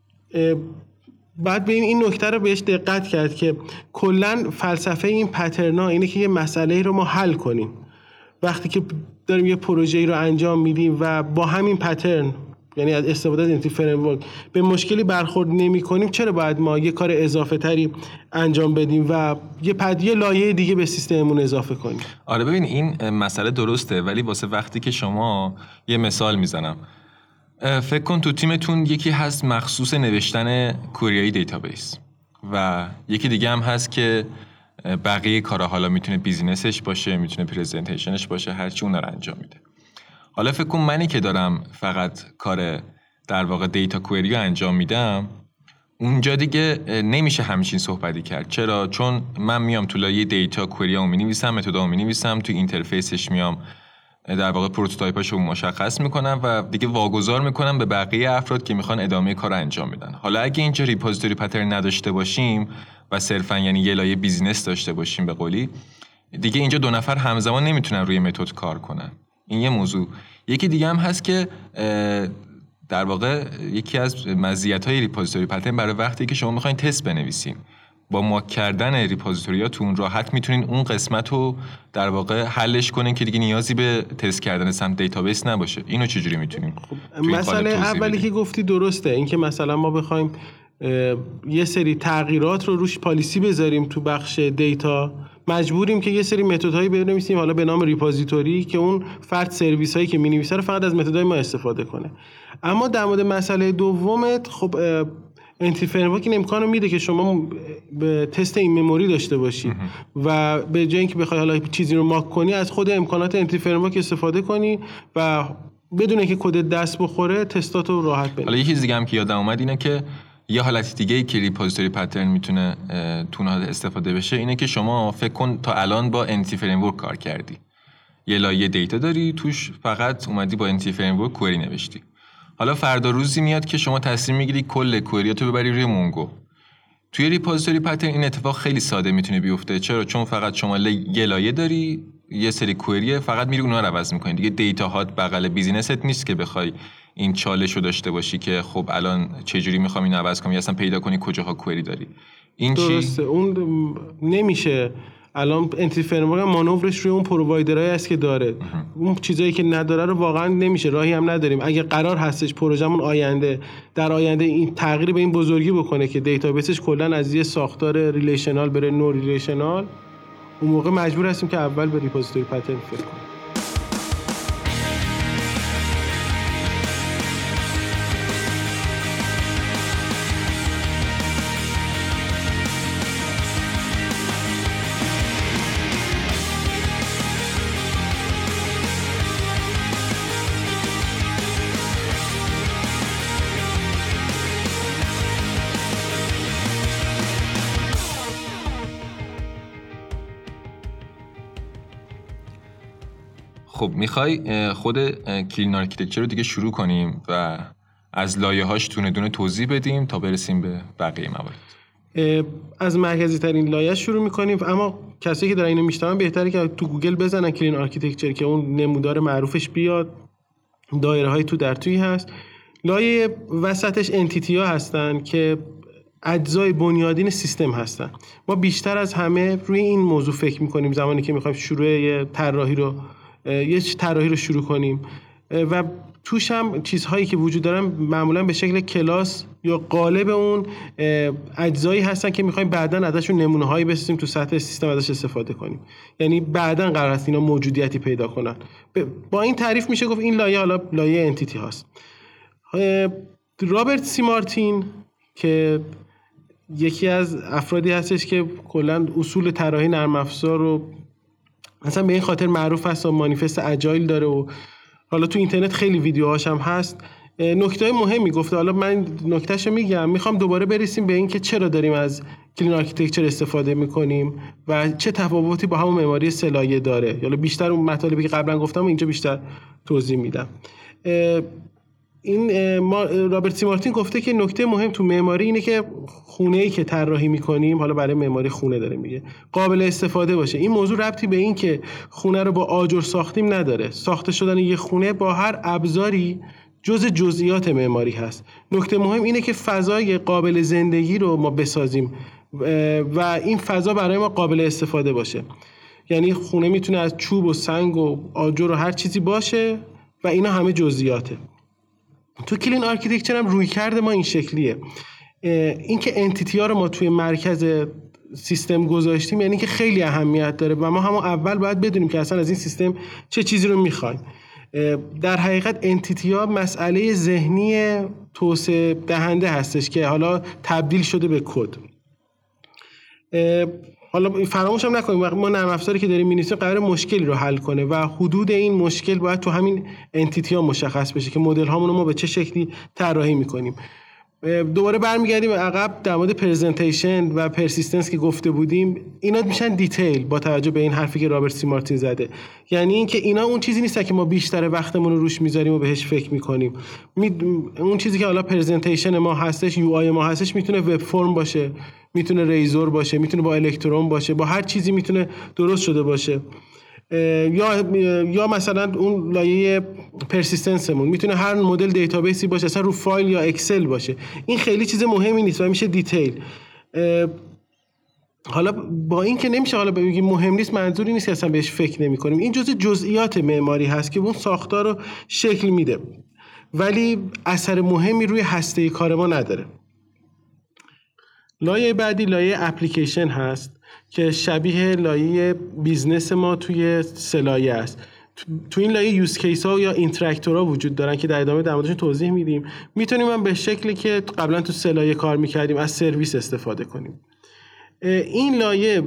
بعد به این نکته رو بهش دقت کرد که کلا فلسفه این پترنا اینه که یه مسئله رو ما حل کنیم. وقتی که داریم یه پروژه‌ای رو انجام میدیم و با همین پترن یعنی از استفاده از انتیتی فریم ورک به مشکلی برخورد نمی‌کنیم، چرا باید ما یه کار اضافه تری انجام بدیم و یه لایه دیگه به سیستممون اضافه کنیم؟ آره ببین این مسئله درسته، ولی واسه وقتی که شما یه مثال میزنم، فکر کن تو تیمتون یکی هست مخصوص نوشتن کوریای دیتابیس و یکی دیگه هم هست که بقیه کارا، حالا میتونه بیزینسش باشه، میتونه پرزنتیشنش باشه، هرچی اون رو انجام میده. حالا فکر کن منی که دارم فقط کار در واقع دیتا کوئری رو انجام میدم، اونجا دیگه نمیشه همچین صحبتی کرد. چرا؟ چون من میام تو لایه دیتا کوئری رو مینویسم، متدامو مینویسم، تو اینترفیسش میام در واقع پروتوتایپاشو مشخص میکنن و دیگه واگذار میکنن به بقیه افراد که میخوان ادامه کار انجام بدن. حالا اگه اینجا ریپوزیتوری پترن نداشته باشیم و صرفا یعنی یه لایه بیزینس داشته باشیم به قولی، دیگه اینجا 2 نفر همزمان نمیتونن روی متد کار کنن. این یه موضوع. یکی دیگه هم هست که در واقع یکی از مزیت‌های ریپوزیتوری پترن برای وقتی که شما میخواین تست بنویسین، با ماک کردن ریپوزیتوریاتون راحت میتونین اون قسمت رو در واقع حلش کنین که دیگه نیازی به تست کردن سمت دیتابیس نباشه. اینو چجوری میتونیم؟ مسئله اولی که گفتی درسته، این که مثلا ما بخوایم یه سری تغییرات رو روش پالیسی بذاریم تو بخش دیتا، مجبوریم که یه سری متدهایی بنویسیم حالا به نام ریپوزیتوری که اون فرد سرویس هایی که می‌نویسه رو فقط از متدهای ما استفاده کنه. اما در مورد مسئله دومت، خب انتی فریمورک این امکانو میده که شما به تست این مموری داشته باشی و به جای اینکه بخوای حالا چیزی رو ماک کنی از خود امکانات انتی فریمورک استفاده کنی و بدون اینکه کد دست بخوره تستاتو راحت بنویسی. حالا یه چیز دیگه هم که یادم اومد اینه که یه حالت دیگه ای که ریپوزیتوری پترن میتونه تو استفاده بشه اینه که شما فکر کن تا الان با انتی فریمورک کار کردی، یه لایه دیتا داری توش، فقط اومدی با انتی فریمورک کوئری نوشتی. حالا فردا روزی میاد که شما تصمیم میگیری کل کوئریاتو ببری روی مونگو. توی ریپوزیتوری پترن این اتفاق خیلی ساده میتونه بیفته. چرا؟ چون فقط شما یه لایه داری، یه سری کوئری، فقط میری اونها رو عوض میکنی. دیگه دیتا هات بغل بیزینست نیست که بخوای این چالش رو داشته باشی که خب الان چه جوری میخوام اینو عوض کنم یا اصلا پیدا کنی کجاها کوئری داری. این درسته، اون نمیشه. الان انتی فریمورک مانورش روی اون پرووایدرایی است که داره. اون چیزایی که نداره رو واقعا نمیشه، راهی هم نداریم. اگه قرار هستش پروژمون در آینده این تغییر به این بزرگی بکنه که دیتابیسش کلا از یه ساختار ریلیشنال بره نو ریلیشنال، اون موقع مجبور هستیم که اول به ریپوزیتوری پترن فکر کنیم. خب میخوای خود کلین آرکیتکچر رو دیگه شروع کنیم و از لایه‌هاش دونه دونه توضیح بدیم تا برسیم به بقیه موارد. از مرکزی ترین لایه شروع میکنیم، اما کسی که دارن اینو میشنون بهتره که تو گوگل بزنن کلین آرکیتکچر که اون نمودار معروفش بیاد. دایره های در توی هست. لایه وسطش انتیتی ها هستن که اجزای بنیادین سیستم هستن. ما بیشتر از همه روی این موضوع فکر میکنیم زمانی که میخوایم یه طراحی رو شروع کنیم و توش هم چیزهایی که وجود دارن معمولا به شکل کلاس یا قالب اون اجزایی هستن که میخوایم بعداً ازشون نمونه‌هایی بسازیم تو سطح سیستم ازش استفاده کنیم. یعنی بعداً قرار است اینا موجودیتی پیدا کنن. با این تعریف میشه گفت این لایه حالا لایه انتیتی هاست. رابرت سی مارتین که یکی از افرادی هستش که کلاً اصول طراحی نرم افزار رو مثلا به این خاطر معروف هست و مانیفست اجایل داره و حالا تو اینترنت خیلی ویدیوهاش هم هست. نکته مهمی گفته، حالا من نکتهشو میگم، میخوام دوباره برسیم به این که چرا داریم از کلین آرکیتکچر استفاده میکنیم و چه تفاوتی با همون معماری سه لایه داره. حالا بیشتر اون مطالبی که قبلا گفتم اینجا بیشتر توضیح میدم. رابرت سی مارتین گفته که نکته مهم تو معماری اینه که خونه‌ای که طراحی می‌کنیم، حالا برای معماری خونه داره میگه، قابل استفاده باشه. این موضوع ربطی به این که خونه رو با آجر ساختیم نداره. ساخته شدن یه خونه با هر ابزاری جزئیات معماری هست. نکته مهم اینه که فضای قابل زندگی رو ما بسازیم و این فضا برای ما قابل استفاده باشه. یعنی خونه میتونه از چوب و سنگ و آجر و هر چیزی باشه و اینا همه جزئیاته. تو کلین آرکیتکچر هم روی کرده ما این شکلیه. این که انتیتی ها رو ما توی مرکز سیستم گذاشتیم یعنی که خیلی اهمیت داره و ما همون اول باید بدونیم که اصلا از این سیستم چه چیزی رو میخوایم. در حقیقت انتیتی ها مسئله ذهنی توسعه دهنده هستش که حالا تبدیل شده به کد. حالا فراموش هم نکنیم ما نرم افزاری که داریم می‌نویسیم قرار مشکلی رو حل کنه و حدود این مشکل باید تو همین انتیتی ها مشخص بشه که مدل هامون رو ما به چه شکلی طراحی می‌کنیم. دوباره برمیگردیم عقب در مورد پرزنتیشن و پرسیستنس که گفته بودیم، اینا میشن دیتیل با توجه به این حرفی که رابرت سی مارتین زده. یعنی اینکه اینا اون چیزی نیست که ما بیشتر وقتمون رو روش میذاریم و بهش فکر میکنیم. اون چیزی که حالا پرزنتیشن ما هستش، یو آی ما هستش، میتونه وب فرم باشه، میتونه ریزور باشه، میتونه با الکترون باشه، با هر چیزی میتونه درست شده باشه. یا مثلا اون لایه پرسیستنسمون میتونه هر مدل دیتابیسی باشه، اصلا رو فایل یا اکسل باشه. این خیلی چیز مهمی نیست و میشه دیتیل. حالا با این که نمیشه حالا بگیم مهم نیست، منظوری نیست که اصلا بهش فکر نمی کنیم. این جزء جزئیات معماری هست که اون ساختار رو شکل میده، ولی اثر مهمی روی هسته کار ما نداره. لایه بعدی لایه اپلیکیشن هست که شبیه لایه بیزنس ما توی سه لایه است. تو این لایه یوز کیس ها یا اینتراکتورها وجود دارن که در ادامه در موردشون توضیح میدیم. میتونیم هم به شکلی که قبلا تو سه لایه کار میکردیم از سرویس استفاده کنیم. این لایه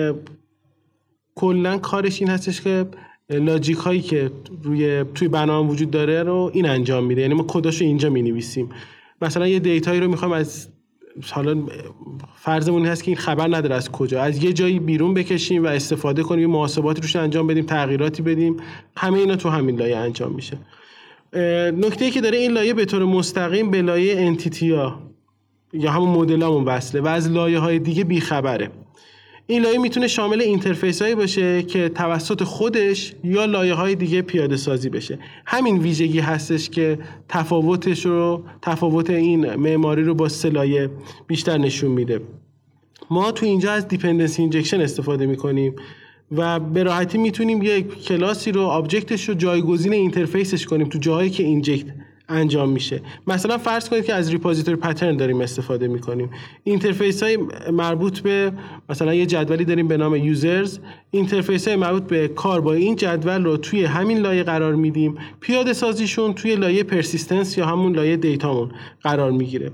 کلا کارش این هستش که لاجیک هایی که توی برنامه وجود داره رو این انجام میده. یعنی ما کداشو اینجا مینویسیم. مثلا یه دیتایی رو میخوایم از، حالا فرضمون هست که این خبر نداره از کجا، از یه جایی بیرون بکشیم و استفاده کنیم، محاسباتی روش انجام بدیم، تغییراتی بدیم. همه اینا تو همین لایه انجام میشه. نکته‌ای که داره این لایه به طور مستقیم به لایه انتیتی‌ها یا همون مدلامون وصله و از لایه‌های دیگه بیخبره. این لایه میتونه شامل اینترفیس‌هایی باشه که توسط خودش یا لایه‌های دیگه پیاده سازی بشه. همین ویژگی هستش که تفاوت این معماری رو با سه لایه بیشتر نشون میده. ما تو اینجا از دیپندنسی اینجکشن استفاده میکنیم و به راحتی میتونیم یک کلاسی رو، آبجکتش رو جایگزین اینترفیسش کنیم تو جاهایی که اینجکت انجام میشه. مثلا فرض کنید که از ریپوزیتوری پترن داریم استفاده میکنیم. اینترفیس های مربوط به مثلا یه جدولی داریم به نام یوزرز، اینترفیس های مربوط به کار با این جدول رو توی همین لایه قرار میدیم. پیاده سازیشون توی لایه پرسیستنس یا همون لایه دیتامون قرار میگیره.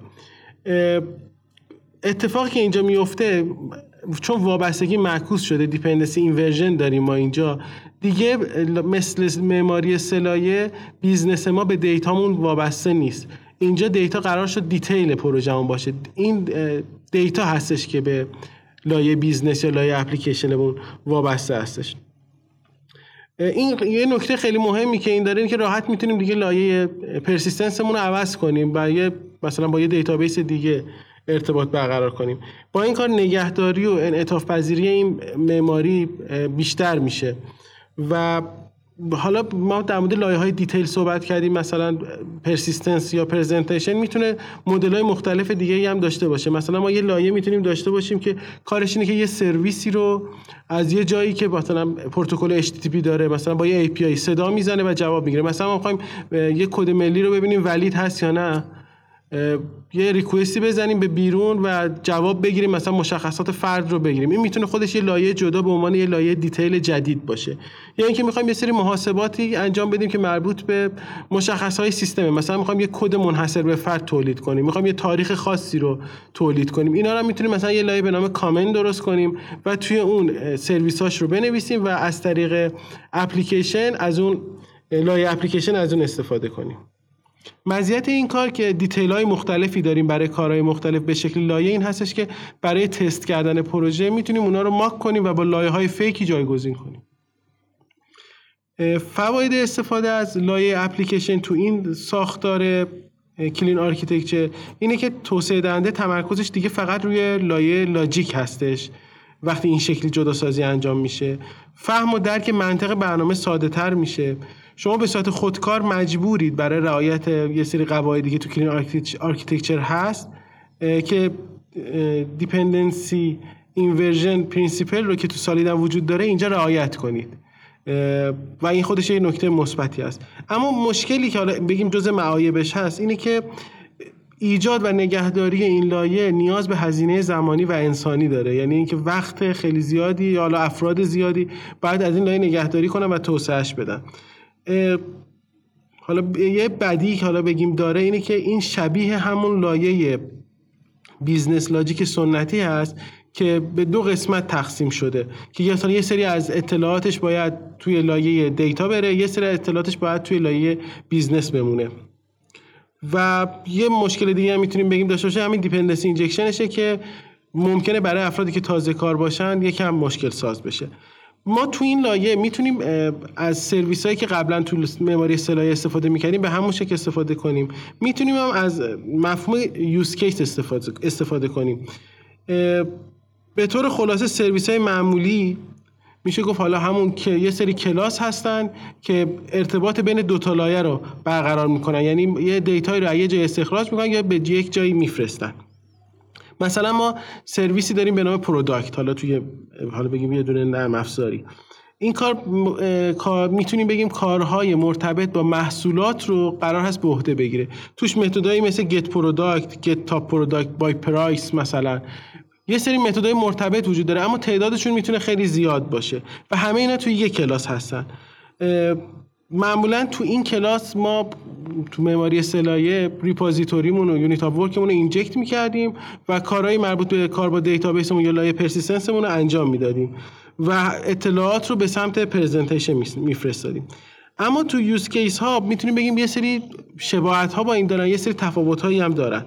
اتفاقی که اینجا میفته چون وابستگی معکوس شده، دیپندنسی اینورژن داریم ما اینجا دیگه، مثل معماری سه لایه بیزنس ما به دیتامون وابسته نیست. اینجا دیتا قرار شد دیتیل پروژمون باشه. این دیتا هستش که به لایه بیزنس یا لایه اپلیکیشنمون وابسته هستش. این یه نکته خیلی مهمی که این داره اینه که راحت میتونیم دیگه لایه پرسیستنسمون رو عوض کنیم و مثلا با یه دیتابیس دیگه ارتباط برقرار کنیم. با این کار نگهداری و انعطاف پذیری این معماری بیشتر میشه. و حالا ما در مورد لایه‌های دیتیل صحبت کردیم، مثلا پرسیستنس یا پرزنتیشن میتونه مدل‌های مختلف دیگه‌ای هم داشته باشه. مثلا ما یه لایه میتونیم داشته باشیم که کارش اینه که یه سرویسی رو از یه جایی که مثلا پروتکل HTTP داره، مثلا با یه API صدا میزنه و جواب میگیره. مثلا ما می‌خوایم یه کد ملی رو ببینیم ولید هست یا نه، یه ریکوئستی بزنیم به بیرون و جواب بگیریم، مثلا مشخصات فرد رو بگیریم. این میتونه خودش یه لایه جدا به عنوان یه لایه دیتیل جدید باشه. یا اینکه میخوایم یه سری محاسباتی انجام بدیم که مربوط به مشخصات سیستمه، مثلا میخوایم یه کد منحصر به فرد تولید کنیم، میخوایم یه تاریخ خاصی رو تولید کنیم. اینا رو میتونیم مثلا یه لایه به نام کامن درست کنیم و توی اون سرویساش رو بنویسیم و از طریق اپلیکیشن از اون لایه اپلیکیشن از اون استفاده کنیم. مزیت این کار که دیتیل‌های مختلفی داریم برای کارهای مختلف به شکل لایه این هستش که برای تست کردن پروژه میتونیم اونا رو ماک کنیم و با لایه‌های فیکی جایگزین کنیم. فواید استفاده از لایه اپلیکیشن تو این ساختار کلین آرکیتکچر اینه که توسعه دهنده تمرکزش دیگه فقط روی لایه لاجیک هستش. وقتی این شکلی جداسازی انجام میشه، فهم و درک منطق برنامه ساده تر میشه. شما به صورت خودکار مجبورید برای رعایت یه سری قواعدی که تو کلین آرکیتکچر هست که دیپندنسی اینورژن پرینسیپل رو که تو سالیدن وجود داره اینجا رعایت کنید و این خودش یه نکته مثبتی است. اما مشکلی که حالا بگیم جزء معایبش هست اینه که ایجاد و نگهداری این لایه نیاز به هزینه زمانی و انسانی داره. یعنی اینکه وقت خیلی زیادی یا حالا افراد زیادی بعد از این لایه نگهداری کنن و توسعهش بدن. حالا یه بدی که حالا بگیم داره اینه که این شبیه همون لایه بیزنس لاجیک سنتی هست که به دو قسمت تقسیم شده که یه سری از اطلاعاتش باید توی لایه دیتا بره، یه سری از اطلاعاتش باید توی لایه بیزنس بمونه. و یه مشکل دیگه هم میتونیم بگیم داشته باشه، همین دیپندنسی اینجکشنشه که ممکنه برای افرادی که تازه کار باشن یکم مشکل ساز بشه. ما تو این لایه میتونیم از سرویس هایی که قبلا تو معماری اصطلاحی استفاده میکنیم به همون شکل استفاده کنیم. میتونیم هم از مفهوم یوز کیس استفاده کنیم. به طور خلاصه سرویس های معمولی میشه گفت حالا همون که یه سری کلاس هستن که ارتباط بین دو تا لایه رو برقرار میکنن، یعنی یه دیتایی رو از یه جای استخراج میکنن یا به یک جایی میفرستن. مثلا ما سرویسی داریم به نام پروداکت، حالا بگیم یه دونه نرم افزاری. این کار میتونیم بگیم کارهای مرتبط با محصولات رو قرار هست به عهده بگیره. توش متدایی مثل get product, get top product, buy price، مثلا یه سری متدای مرتبط وجود داره اما تعدادشون میتونه خیلی زیاد باشه و همه اینا توی یک کلاس هستن. معمولا تو این کلاس ما تو معماری اصطلاحی ریپوزیتوریمون و یونیت آف ورکمون رو اینجکت می‌کردیم و کارهای مربوط به کار با دیتابیسمون یا لایه پرسیستنسمون رو انجام میدادیم و اطلاعات رو به سمت پرزنتیشن میفرستادیم. اما تو یوز کیس ها میتونیم بگیم یه سری شباهت ها با این دارن، یه سری تفاوت هایی هم دارن.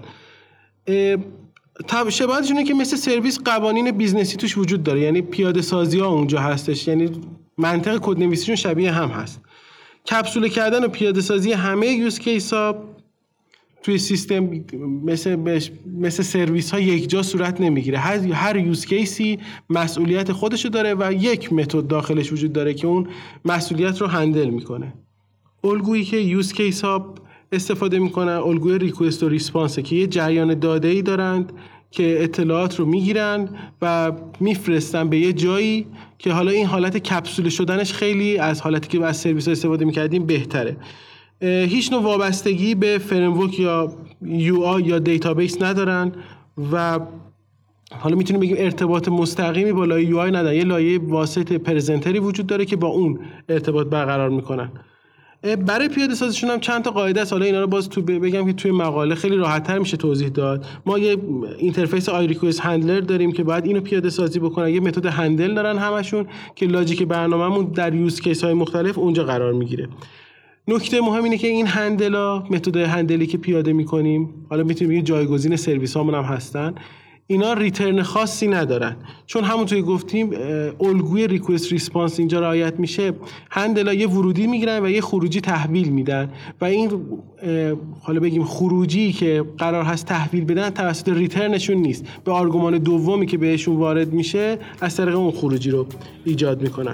شباهتش اینه که مثل سرویس قوانین بیزنسی توش وجود داره، یعنی پیاده سازی ها اونجا هستش، یعنی منطق کدنویسیشون شبیه هم هست. کپسوله کردن و پیاده سازی همه یوز کیس ها توی سیستم مثل سرویس ها یک جا صورت نمیگیره. هر یوز کیسی مسئولیت خودشو داره و یک متد داخلش وجود داره که اون مسئولیت رو هندل میکنه. الگویی که یوز کیس ها استفاده میکنن الگوی ریکوست و ریسپانسه که یه جریان داده‌ای دارند که اطلاعات رو میگیرن و میفرستن به یه جایی که حالا این حالت کپسوله شدنش خیلی از حالتی که از سرویس ها استفاده میکردیم بهتره. هیچ نوع وابستگی به فریمورک یا یو آی یا دیتابیس ندارن و حالا میتونیم بگیم ارتباط مستقیمی با لایه یو آی ندارن. یه لایه واسط پرزنتری وجود داره که با اون ارتباط برقرار میکنن. برای پیاده سازیشون هم چند تا قاعده است. حالا اینا رو باز بگم که توی مقاله خیلی راحت‌تر میشه توضیح داد. ما یه اینترفیس آی ریکوست هندلر داریم که باید اینو پیاده سازی بکنن. یه متد هندل دارن همشون که لاجیک برنامه‌مون در یوز کیس‌های مختلف اونجا قرار میگیره. نکته مهم اینه که این هندلا، متد هندلی که پیاده می‌کنیم، حالا میتونیم بگیم جایگزین سرویس‌هامون هم هستن، اینا ریترن خاصی ندارن، چون همونطوری گفتیم الگوی ریکوست ریسپانس اینجا رعایت میشه. هندلا یه ورودی میگیرن و یه خروجی تحویل میدن و این حالا بگیم خروجی که قرار هست تحویل بدن توسط ریترنشون نیست، به آرگومان دومی که بهشون وارد میشه از طریق اون خروجی رو ایجاد میکنن.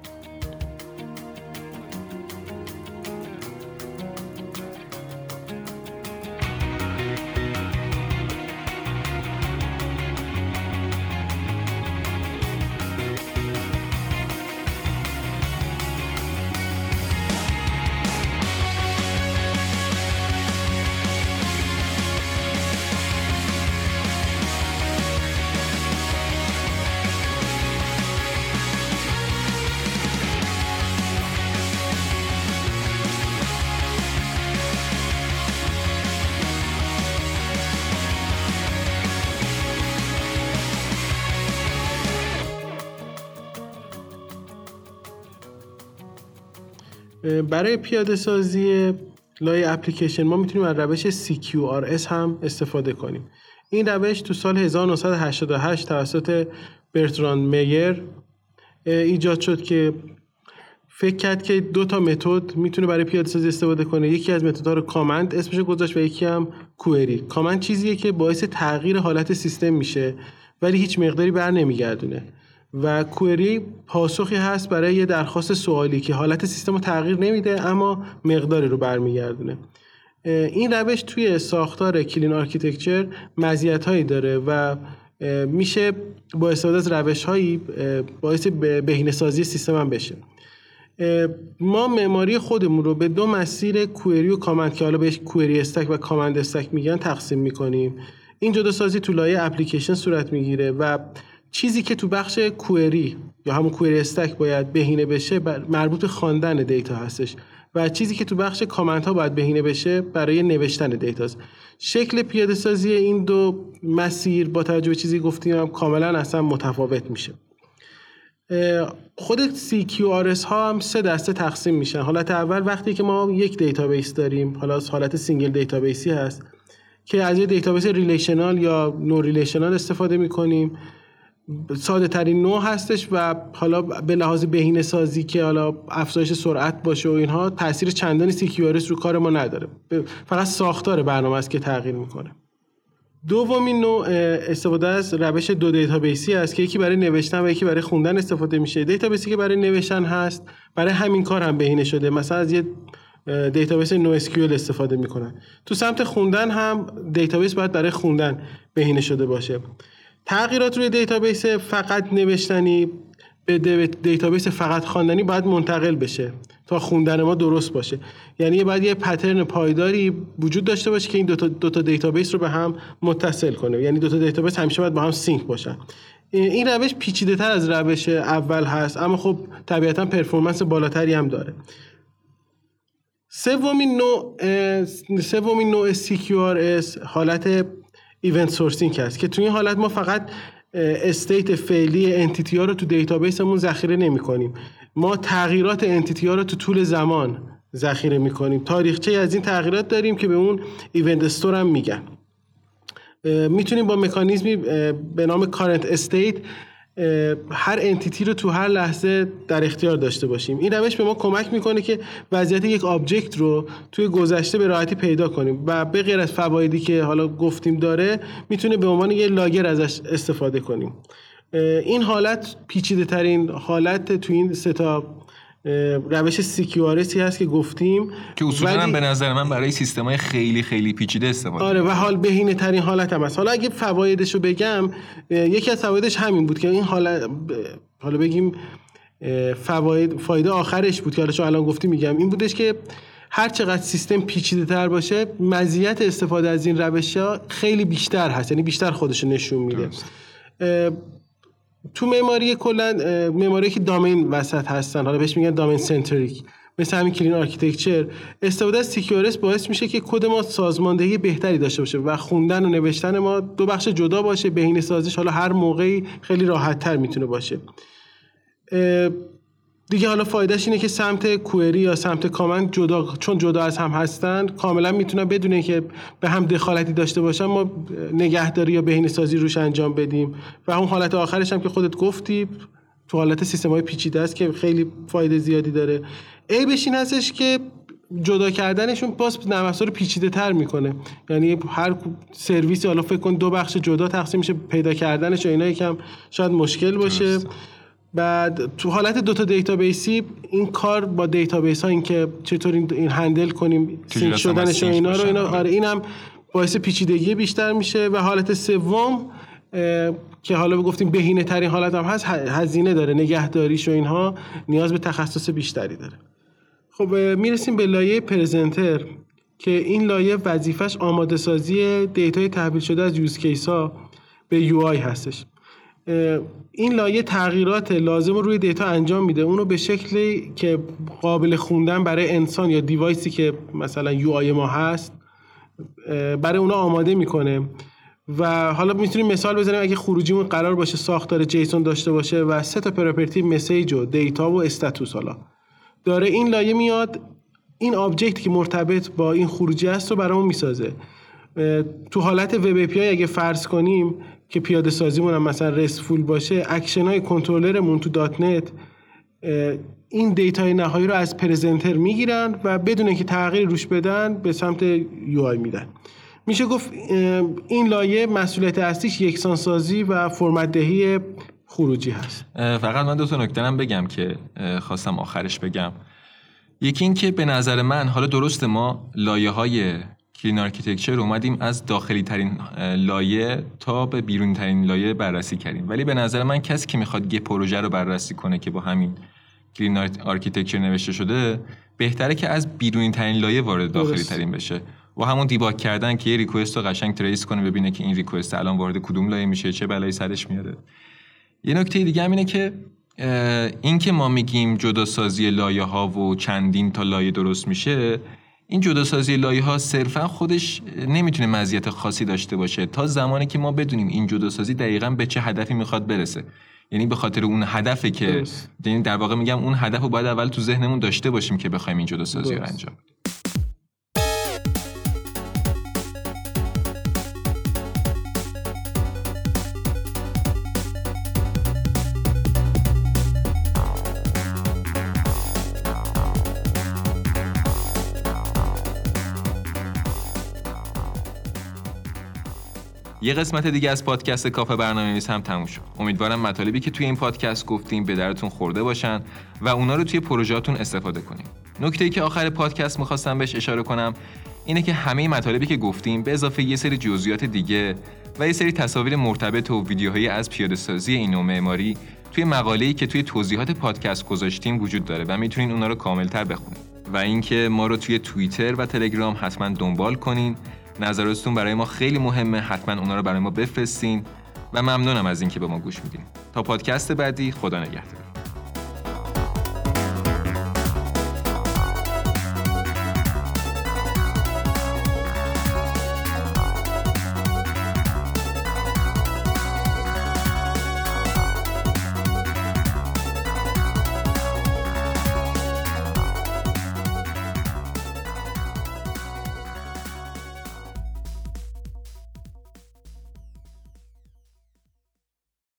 برای پیاده سازی لایه اپلیکیشن ما میتونیم از روش CQRS هم استفاده کنیم. این روش تو سال 1988 توسط برتراند میر ایجاد شد که فکر کرد که دو تا متد میتونه برای پیاده سازی استفاده کنه. یکی از متدها رو کامند اسمش رو گذاشت و یکی هم کوئری. کامند چیزیه که باعث تغییر حالت سیستم میشه ولی هیچ مقداری بر نمیگردونه و کوئری پاسخی هست برای یه درخواست سوالی که حالت سیستم رو تغییر نمیده اما مقداری رو برمیگردونه. این روش توی ساختار کلین آرکیتکچر مزیت‌هایی داره و میشه با استفاده از روش‌هایی باعث بهینه‌سازی سیستم هم بشه. ما معماری خودمون رو به دو مسیر کوئری و کامند که حالا بهش کوئری استک و کامند استک میگن تقسیم میکنیم. این جداسازی تو لایه اپلیکیشن صورت میگیره و چیزی که تو بخش کوئری یا همون کوئری استک باید بهینه بشه مربوط به خواندن دیتا هستش و چیزی که تو بخش کامنت ها باید بهینه بشه برای نوشتن دیتاست. شکل پیاده سازی این دو مسیر با توجه به چیزی گفتیم هم کاملا اصلا متفاوت میشه. خود CQRS ها هم 3 دسته تقسیم میشن. حالت اول وقتی که ما یک دیتابیس داریم، حالا حالت سینگل دیتابیسی هست که از یه دیتابیس ریلیشنال یا نو ریلیشنال استفاده میکنیم. ساده ترین نوع هستش و حالا به لحاظ بهینه سازی که حالا افزایش سرعت باشه و اینها تاثیر چندانی CQRS رو کار ما نداره، فقط ساختار برنامه است که تغییر میکنه. دومین نوع استفاده از روش 2 دیتابیسی است که یکی برای نوشتن و یکی برای خوندن استفاده میشه. دیتابیسی که برای نوشتن هست برای همین کار هم بهینه شده، مثلا از یه دیتابیس نو SQL استفاده میکنن. تو سمت خوندن هم دیتابیس باید برای خوندن بهینه شده باشه. تغییرات روی دیتابیس فقط نوشتنی به دیتابیس فقط خواندنی باید منتقل بشه تا خوندن ما درست باشه. یعنی باید یه پترن پایداری وجود داشته باشه که این دو تا دیتابیس رو به هم متصل کنه. یعنی 2 تا دیتابیس همیشه باید با هم سینک باشن. این روش پیچیده‌تر از روش اول هست، اما خب طبیعتاً پرفورمنس بالاتری هم داره. سومین نوع CQRS حالت ایونت سورسینگ هست که توی این حالت ما فقط استیت فعلی انتیتی ها رو تو دیتابیسمون ذخیره نمی کنیم، ما تغییرات انتیتی ها رو تو طول زمان ذخیره می کنیم. تاریخچه از این تغییرات داریم که به اون ایونت استور هم میگن. میتونیم با مکانیزمی به نام کارنت استیت هر انتیتی رو تو هر لحظه در اختیار داشته باشیم. این روش به ما کمک میکنه که وضعیت یک آبجکت رو توی گذشته به راحتی پیدا کنیم و به غیر از فوایدی که حالا گفتیم داره، میتونه به عنوان یه لاگر ازش استفاده کنیم. این حالت پیچیده ترین حالت تو این 3 تا روش CQRS هست که گفتیم که اصولاً هم به نظر من برای سیستم‌های خیلی خیلی پیچیده استفاده. آره و حال بهینه ترین حالت هم هست. حالا اگه فوایدش رو بگم، یکی از فوایدش همین بود که این حالا بگیم فایده آخرش بود که حالا چون الان گفتیم میگم، این بودش که هر چقدر سیستم پیچیده تر باشه مزیت استفاده از این روش‌ها خیلی بیشتر هست، یعنی بیشتر خودش نشون میده. تو معماری کلا معماری که دامین وسط هستن، حالا بهش میگن دامین سنتریک، مثل همین کلین آرکیتکچر، استفاده از CQRS باعث میشه که کد ما سازماندهی بهتری داشته باشه و خوندن و نوشتن ما 2 بخش جدا باشه. بهینه سازیش حالا هر موقعی خیلی راحت تر میتونه باشه. دیگه حالا فایدهش اینه که سمت کوئری یا سمت کامند چون جدا از هم هستن کاملا میتونن بدونه که به هم دخالتی داشته باشن ما نگهداری یا بهینه سازی روش انجام بدیم. و اون حالت آخرش هم که خودت گفتی تو حالت سیستم‌های پیچیده است که خیلی فایده زیادی داره. عیبش این هستش که جدا کردنشون باز نرم افزار پیچیده تر میکنه. یعنی هر سرویسی حالا فکر کن 2 بخش جدا تقسیم میشه، پیدا کردنش و اینا یکم شاید مشکل باشه. بعد تو حالت 2 تا دیتابیسی این کار با دیتابیس ها، این که چطور این هندل کنیم سینک شدنش و اینا رو، آره اینم باعث پیچیدگی بیشتر میشه. و حالت سوم که حالا گفتیم بهینه ترین حالت هم هست، هزینه داره، نگهداریش و اینها نیاز به تخصص بیشتری داره. خب میرسیم به لایه پرزنتر که این لایه وظیفش آماده سازی دیتای تحویل شده از یوز کیس ها به یو آی هستش. این لایه تغییرات لازم رو روی دیتا انجام میده، اونو به شکلی که قابل خوندن برای انسان یا دیوایسی که مثلا یو آی ما هست برای اونا آماده میکنه. و حالا میتونیم مثال بزنیم اگه خروجیمون قرار باشه ساختار جیسون داشته باشه و 3 تا پراپرتی مسیج و دیتا و استاتوس حالا داره، این لایه میاد این آبجکتی که مرتبط با این خروجی هست رو برامون میسازه. تو حالت وب API اگه فرض کنیم که پیاده سازیمون هم مثلا رستفول باشه، اکشن های کنترلرمون تو دات نت این دیتای نهایی رو از پرزنتر میگیرن و بدون اینکه تغییر روش بدن به سمت یو آی میدن. میشه گفت این لایه مسئولیت اصلیش یکسان سازی و فرمت دهی خروجی هست. فقط من 2 تا نکته بگم که خواستم آخرش بگم. یکی این که به نظر من حالا درسته ما لایه های کلین آرکیتکچر اومدیم از داخلی ترین لایه تا به بیرونی ترین لایه بررسی کردیم، ولی به نظر من کسی که میخواد یه پروژه رو بررسی کنه که با همین کلین آرکیتکچر نوشته شده، بهتره که از بیرونی ترین لایه وارد داخلی ترین بشه و همون دیباگ کردن که یه ریکوست رو قشنگ تریس کنه، ببینه که این ریکوست الان وارد کدوم لایه میشه، چه بلایی سرش میاره. یه نکته دیگه هم اینه که این که ما میگیم جدا سازی لایه ها و چندین تا لایه درست میشه، این جدا سازی لایه ها صرفا خودش نمیتونه مزیت خاصی داشته باشه تا زمانی که ما بدونیم این جدا سازی دقیقاً به چه هدفی میخواد برسه. یعنی به خاطر اون هدفه که یعنی در واقع میگم اون هدفو باید اول تو ذهنمون داشته باشیم که بخوایم این جداسازی رو انجام بدیم. یه قسمت دیگه از پادکست کافه برنامه‌نویس هم تموم شد. امیدوارم مطالبی که توی این پادکست گفتیم به درتون خورده باشن و اونا رو توی پروژه‌تون استفاده کنید. نکته‌ای که آخر پادکست می‌خواستم بهش اشاره کنم اینه که همه مطالبی که گفتیم به اضافه یه سری جزئیات دیگه و یه سری تصاویر مرتبط و ویدیوهایی از پیاده‌سازی این نوع معماری توی مقاله‌ای که توی توضیحات پادکست گذاشتیم وجود داره و میتونین اونا رو کامل‌تر بخونید. و اینکه ما رو توی توییتر و تلگرام حتما دنبال کنین. نظراتتون برای ما خیلی مهمه، حتما اونا رو برای ما بفرستین و ممنونم از اینکه به ما گوش میدین. تا پادکست بعدی، خدا نگهدار.